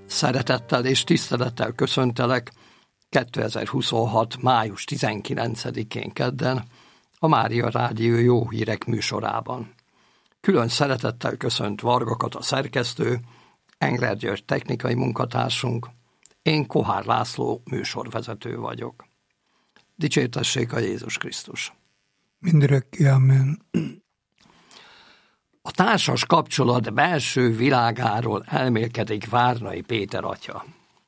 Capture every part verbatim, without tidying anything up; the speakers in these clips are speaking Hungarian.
Szeretettel és tisztelettel köszöntelek kétezer-huszonhat. május tizenkilencedikén kedden a Mária Rádió Jó Hírek műsorában. Külön szeretettel köszönt Varga Kata szerkesztő, Engler György technikai munkatársunk, én Kohár László műsorvezető vagyok. Dicsértessék a Jézus Krisztus! Mindörökké, amen. A társas kapcsolat belső világáról elmélkedik Várnai Péter atya.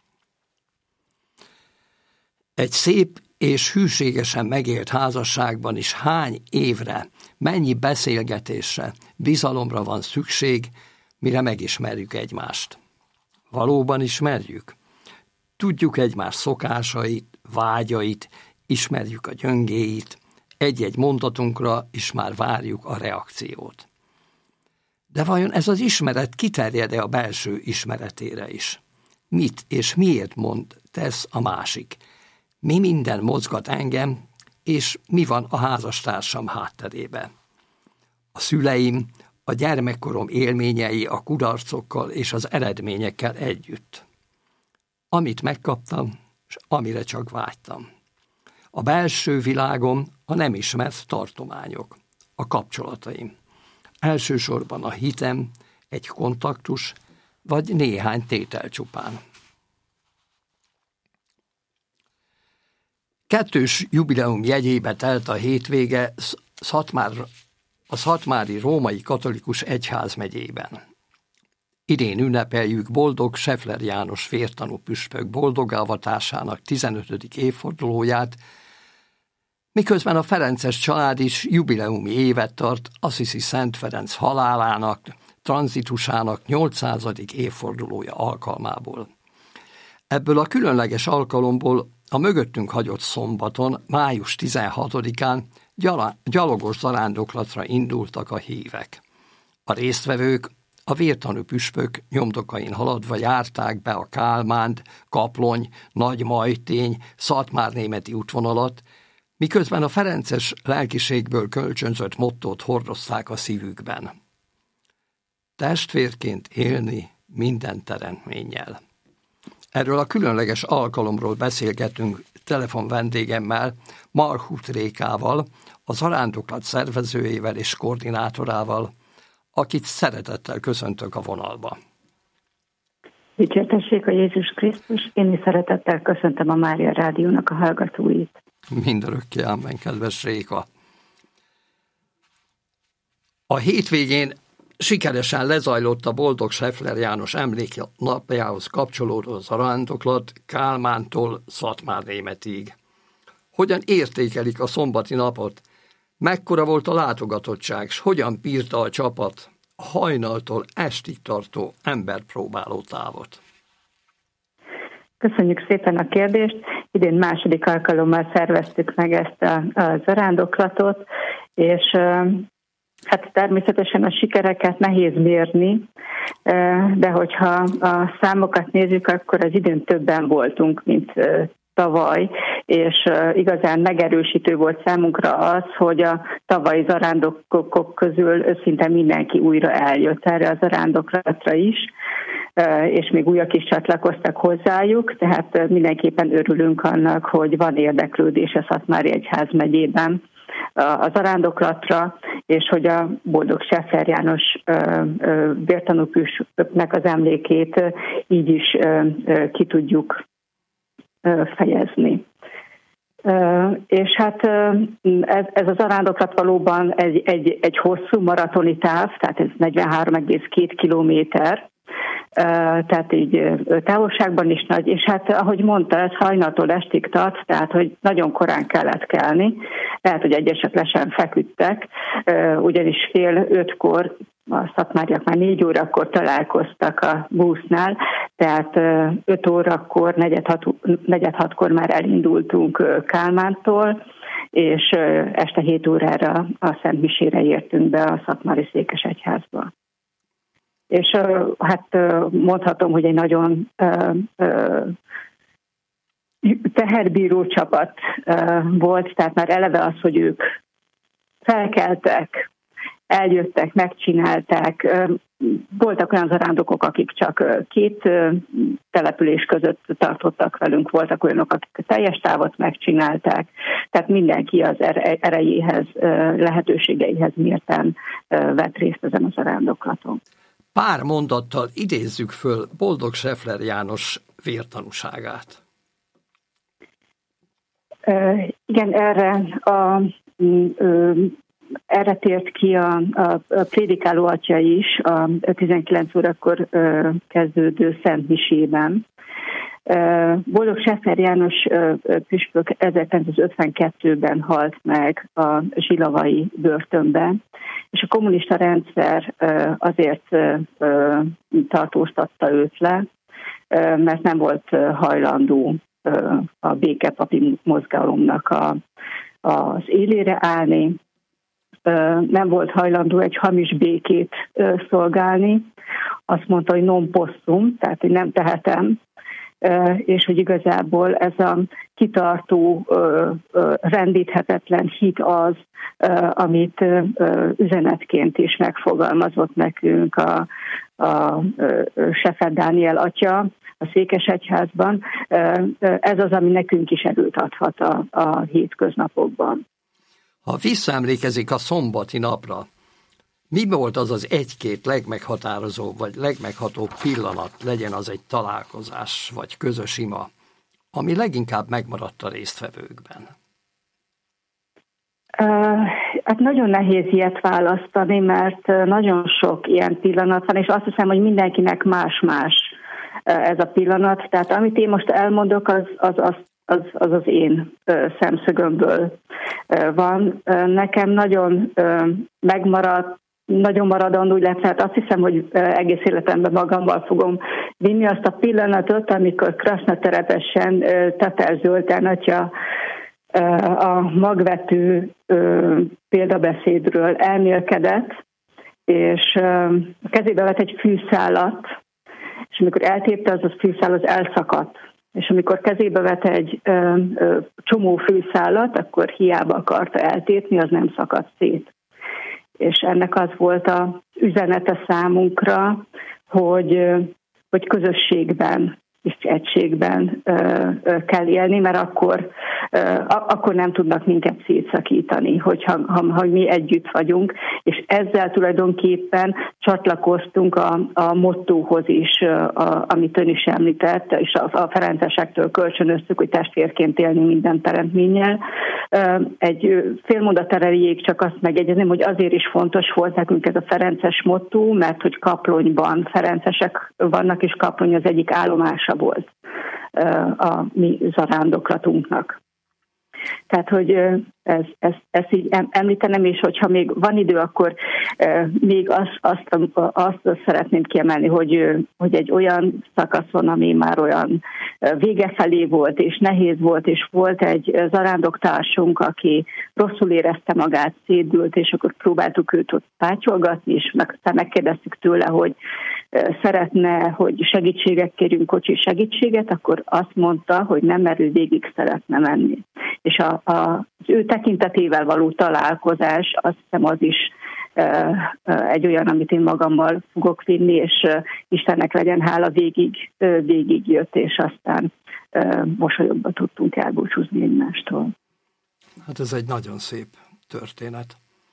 Egy szép és hűségesen megélt házasságban is hány évre, mennyi beszélgetésre, bizalomra van szükség, mire megismerjük egymást. Valóban ismerjük? Tudjuk egymás szokásait, vágyait, ismerjük a gyöngéit, egy-egy mondatunkra is már várjuk a reakciót. De vajon ez az ismeret kiterjed-e a belső ismeretére is? Mit és miért mond, tesz a másik? Mi minden mozgat engem, és mi van a házastársam hátterébe? A szüleim, a gyermekkorom élményei a kudarcokkal és az eredményekkel együtt. Amit megkaptam, és amire csak vágytam. A belső világom a nem ismert tartományok, a kapcsolataim. Elsősorban a hitem, egy kontaktus, vagy néhány tétel csupán. Kettős jubileum jegyébe telt a hétvége Szatmár, a Szatmári Római Katolikus Egyházmegyében. Idén ünnepeljük boldog Scheffler János vértanú püspök boldogávatásának tizenötödik évfordulóját, miközben a ferences család is jubileumi évet tart Assisi Szent Ferenc halálának, tranzitusának nyolcszázadik évfordulója alkalmából. Ebből a különleges alkalomból a mögöttünk hagyott szombaton, május tizenhatodikán gyalogos zarándoklatra indultak a hívek. A résztvevők a vértanú püspök nyomdokain haladva járták be a Kálmánt, Kaplony, Nagymajtény, Szatmárnémeti útvonalat, miközben a ferences lelkiségből kölcsönzött mottót hordozták a szívükben. Testvérként élni minden teremtménnyel. Erről a különleges alkalomról beszélgetünk telefon vendégemmel, Marhut Rékával, a zarándoklat szervezőjével és koordinátorával, akit szeretettel köszöntök a vonalba. Dicsértessék a Jézus Krisztus, én is szeretettel köszöntöm a Mária Rádiónak a hallgatóit. Mindörökké, amen, kedves Réka. A hétvégén sikeresen lezajlott a boldog Scheffler János emléknapjához kapcsolódó zarándoklat Kálmántól Szatmárnémetig. Hogyan értékelik a szombati napot? Mekkora volt a látogatottság, s hogyan bírta a csapat a hajnaltól estig tartó emberpróbáló távot? Köszönjük szépen a kérdést. Idén második alkalommal szerveztük meg ezt a, a zarándoklatot, és hát természetesen a sikereket nehéz mérni, de hogyha a számokat nézzük, akkor az idén többen voltunk, mint tavaly, és igazán megerősítő volt számunkra az, hogy a tavalyi zarándokok közül szinte mindenki újra eljött erre a zarándoklatra is, és még újak is csatlakoztak hozzájuk, tehát mindenképpen örülünk annak, hogy van érdeklődés a Szatmári Egyházmegyében a zarándoklatra, és hogy a boldog Scheffler János vértanú püspöknek az emlékét így is ki tudjuk fejezni. És hát ez, ez a zarándoklat valóban egy, egy, egy hosszú maratoni táv, tehát ez negyvenhárom egész két kilométer, tehát így távolságban is nagy, és hát ahogy mondta, ez hajnaltól estig tart, tehát hogy nagyon korán kellett kelni, lehet, hogy egyesek le sem feküdtek, ugyanis fél ötkor, a szatmáriak már négy órakor találkoztak a busznál, tehát öt órakor, negyed, hat, negyed hatkor már elindultunk Kálmántól, és este hét órára a Szent Misére értünk be a Szatmári Székesegyházba. És hát mondhatom, hogy egy nagyon teherbíró csapat volt, tehát már eleve az, hogy ők felkeltek, eljöttek, megcsinálták. Voltak olyan zarándokok, akik csak két település között tartottak velünk, voltak olyanok, akik a teljes távot megcsinálták, tehát mindenki az erejéhez, lehetőségeihez mérten vett részt ezen a zarándoklaton. Pár mondattal idézzük föl Boldog Scheffler János vértanúságát. Uh, igen, erre a... Uh, Erre tért ki a, a, a prédikáló atya is a tizenkilenc órakor ö, kezdődő Szent Misében. Ö, Boldog Scheffler János ö, püspök ezerkilencszázötvenkettőben halt meg a zsilavai börtönben, és a kommunista rendszer ö, azért ö, tartóztatta őt le, ö, mert nem volt hajlandó ö, a békepapi mozgalomnak a, az élére állni, nem volt hajlandó egy hamis békét szolgálni. Azt mondta, hogy non possum, tehát hogy nem tehetem, és hogy igazából ez a kitartó, rendíthetetlen hit az, amit üzenetként is megfogalmazott nekünk a, a Scheffler Dániel atya a Székesegyházban. Ez az, ami nekünk is erőt adhat a, a hétköznapokban. Ha visszaemlékezik a szombati napra, mi volt az az egy-két legmeghatározóbb, vagy legmeghatóbb pillanat, legyen az egy találkozás, vagy közös ima, ami leginkább megmaradt a résztvevőkben? Uh, hát nagyon nehéz ilyet választani, mert nagyon sok ilyen pillanat van, és azt hiszem, hogy mindenkinek más-más ez a pillanat. Tehát amit én most elmondok, az az, az Az, az az én ö, szemszögömből ö, van. Ö, nekem nagyon ö, megmaradt, nagyon maradandó, illetve hát azt hiszem, hogy ö, egész életemben magammal fogom vinni azt a pillanatot, amikor Krasznaterepesen ö, Tatar Zoltán atya ö, a magvető ö, példabeszédről elmélkedett, és ö, a kezébe vett egy fűszálat, és amikor eltépte, az a fűszál az elszakadt. És amikor kezébe vett egy ö, ö, csomó fűszálat, akkor hiába akarta eltépni, az nem szakadt szét. És ennek az volt az üzenete számunkra, hogy, ö, hogy közösségben és egységben ö, ö, kell élni, mert akkor, ö, akkor nem tudnak minket szétszakítani, hogyha ha, ha mi együtt vagyunk, és ezzel tulajdonképpen csatlakoztunk a, a mottóhoz is, a, amit ön is említett, és a, a ferencesektől kölcsönöztük, hogy testvérként élni minden teremtménnyel. Egy fél mondat erejéig csak azt megjegyezném, hogy azért is fontos volt nekünk ez a ferences motto, mert hogy Kaplonyban ferencesek vannak, és Kaplony az egyik állomása volt a mi zarándoklatunknak. Tehát, hogy ez, ez, ezt így említenem, és hogyha még van idő, akkor még azt, azt, azt szeretném kiemelni, hogy, hogy egy olyan szakaszon, ami már olyan vége felé volt, és nehéz volt, és volt egy zarándoktársunk, aki rosszul érezte magát, szédült, és akkor próbáltuk őt ott pátyolgatni, és aztán megkérdeztük tőle, hogy szeretne, hogy segítséget kérjünk, kocsi segítséget, akkor azt mondta, hogy nem, mert ő végig szeretne menni. És a, a, az ő tekintetével való találkozás, azt hiszem, az is e, egy olyan, amit én magammal fogok vinni, és e, Istennek legyen hála, végig, e, végig jött, és aztán e, mosolyogva tudtunk elbúcsúzni egymástól. Hát ez egy nagyon szép történet.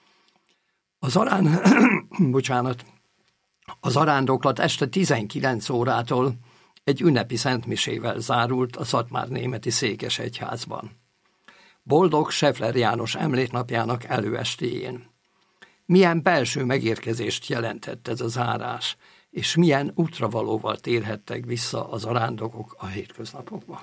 Az arán, bocsánat, a zarándoklat este tizenkilenc órától egy ünnepi szentmisével zárult a Szatmárnémeti Székesegyházban. Boldog Scheffler János emléknapjának előestéjén. Milyen belső megérkezést jelentett ez a zárás, és milyen útravalóval térhettek vissza a zarándokok a hétköznapokba?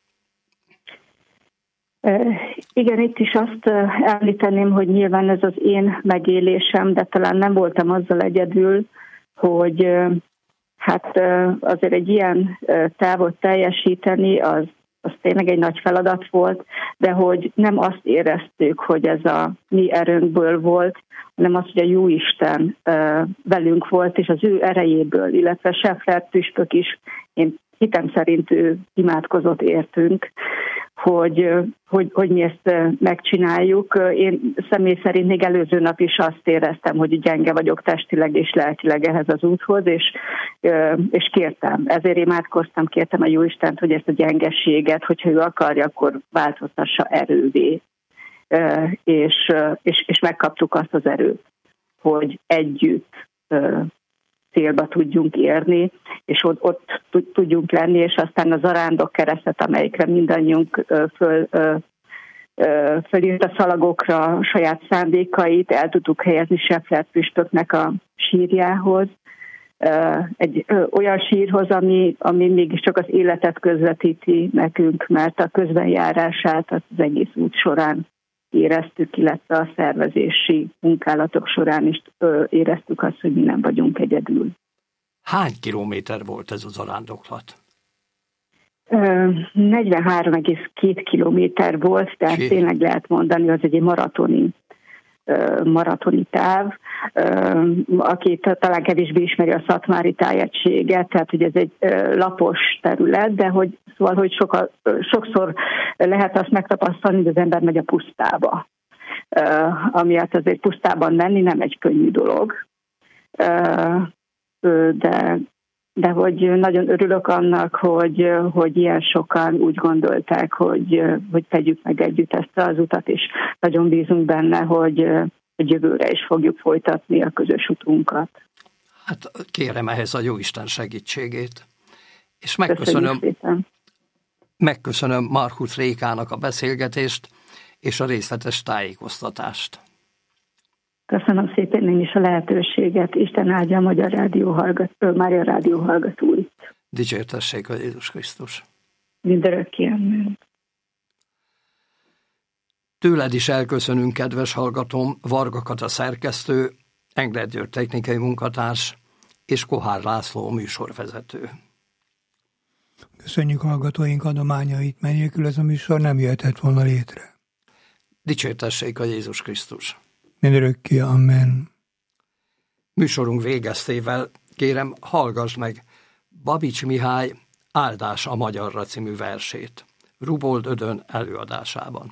Igen, itt is azt említeném, hogy nyilván ez az én megélésem, de talán nem voltam azzal egyedül, hogy hát azért egy ilyen távot teljesíteni, az, az tényleg egy nagy feladat volt, de hogy nem azt éreztük, hogy ez a mi erőnkből volt, hanem az, hogy a Jóisten velünk volt, és az ő erejéből, illetve Scheffler püspök is, én hitem szerint ő imádkozott értünk, hogy, hogy, hogy mi ezt megcsináljuk. Én személy szerint még előző nap is azt éreztem, hogy gyenge vagyok testileg és lelkileg ehhez az úthoz, és, és kértem, ezért imádkoztam, kértem a Jóistent, hogy ezt a gyengeséget, hogyha ő akarja, akkor változtassa erővé. És, és, és megkaptuk azt az erőt, hogy együtt célba tudjunk érni, és ott, ott tudjunk lenni, és aztán a zarándok keresztet, amelyikre mindannyiunk föl, fölírt a szalagokra a saját szándékait, el tudtuk helyezni Scheffler püspöknek a sírjához, egy olyan sírhoz, ami, ami mégiscsak az életet közvetíti nekünk, mert a közbenjárását az egész út során éreztük, illetve a szervezési munkálatok során is éreztük azt, hogy mi nem vagyunk egyedül. Hány kilométer volt ez a zarándoklat? negyvenhárom egész két kilométer volt, tehát Ké. tényleg lehet mondani, az egy maratoni, maratoni táv. Aki talán kevésbé ismeri a szatmári tájegységet, tehát hogy ez egy lapos terület, de hogy szóval, hogy soka, sokszor lehet azt megtapasztalni, hogy az ember megy a pusztába. Amiatt azért pusztában menni nem egy könnyű dolog. De, de hogy nagyon örülök annak, hogy, hogy ilyen sokan úgy gondolták, hogy, hogy tegyük meg együtt ezt az utat, és nagyon bízunk benne, hogy, hogy jövőre is fogjuk folytatni a közös utunkat. Hát kérem ehhez a Jóisten segítségét. És megköszönöm, megköszönöm Markus Rékának a beszélgetést és a részletes tájékoztatást. Köszönöm szépen én is a lehetőséget. Isten áldja a Magyar Rádió hallgató, Mária Rádió hallgatóit. Dicsértessék a Jézus Krisztus. Mindörökké, amen. Tőled is elköszönünk, kedves hallgatóm, Varga Kata szerkesztő, Engler György technikai munkatárs és Kohár László műsorvezető. Köszönjük hallgatóink adományait, mert nélkül ez a műsor nem jöhetett volna létre. Dicsértessék a Jézus Krisztus. Mindörökké, amen. Műsorunk végeztével kérem, hallgass meg Babics Mihály Áldás a magyarra című versét Rubold Ödön előadásában.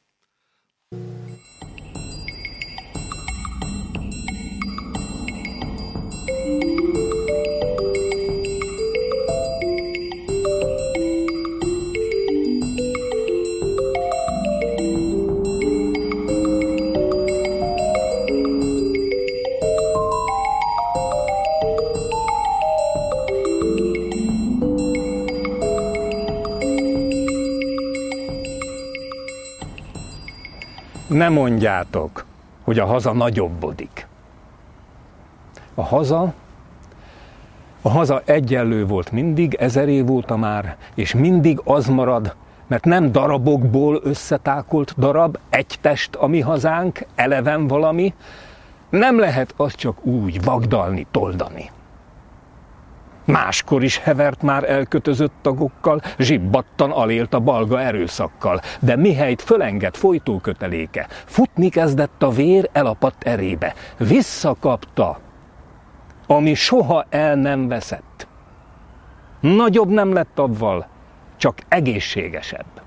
Ne mondjátok, hogy a haza nagyobbodik. A haza, a haza egyenlő volt mindig, ezer év óta már, és mindig az marad, mert nem darabokból összetákolt darab, egy test a mi hazánk, eleven valami, nem lehet azt csak úgy vagdalni, toldani. Máskor is hevert már elkötözött tagokkal, zsibbattan alélt a balga erőszakkal, de mihelyt fölenged folytóköteléke, futni kezdett a vér, elapadt erébe, visszakapta, ami soha el nem veszett. Nagyobb nem lett avval, csak egészségesebb.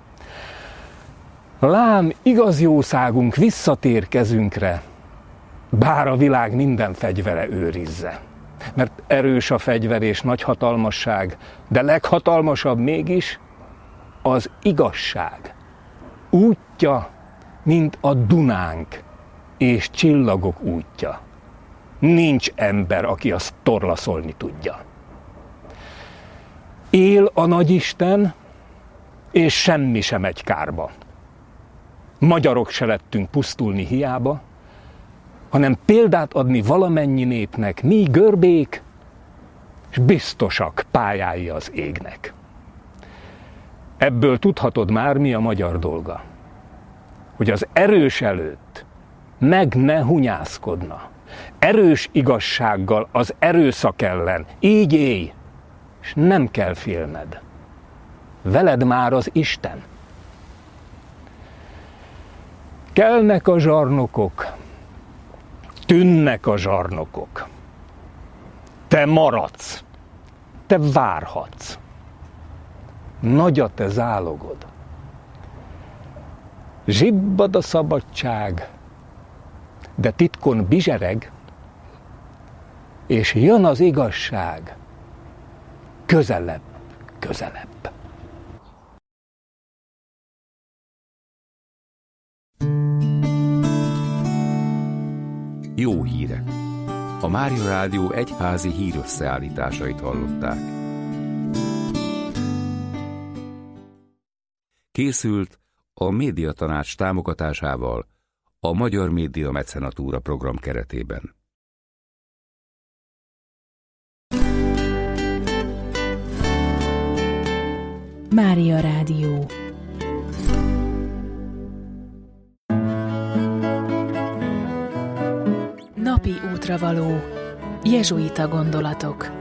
Lám, igaz jószágunk visszatér kezünkre, bár a világ minden fegyvere őrizze. Mert erős a fegyver és nagy hatalmasság, de leghatalmasabb mégis az igazság. Útja, mint a Dunánk, és csillagok útja. Nincs ember, aki azt torlaszolni tudja. Él a nagyisten, és semmi sem megy kárba. Magyarok se lettünk pusztulni hiába, hanem példát adni valamennyi népnek, mi görbék, és biztosak pályái az égnek. Ebből tudhatod már, mi a magyar dolga. Hogy az erős előtt meg ne hunyászkodna. Erős igazsággal az erőszak ellen, így élj, és nem kell félned. Veled már az Isten. Kelnek a zsarnokok, tűnnek a zsarnokok. Te maradsz, te várhatsz. Nagy a te zálogod, Zsibbad a szabadság, de titkon bizsereg, és jön az igazság közelebb, közelebb. Jó hírek! A Mária Rádió egyházi hírösszeállításait hallották. Készült a Médiatanács támogatásával a Magyar Média Mecenatúra program keretében. Mária Rádió. Napi útravaló. Jezsuita gondolatok.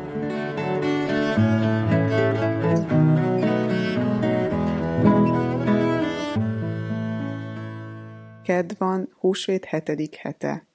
Kedd van, húsvét hetedik hete.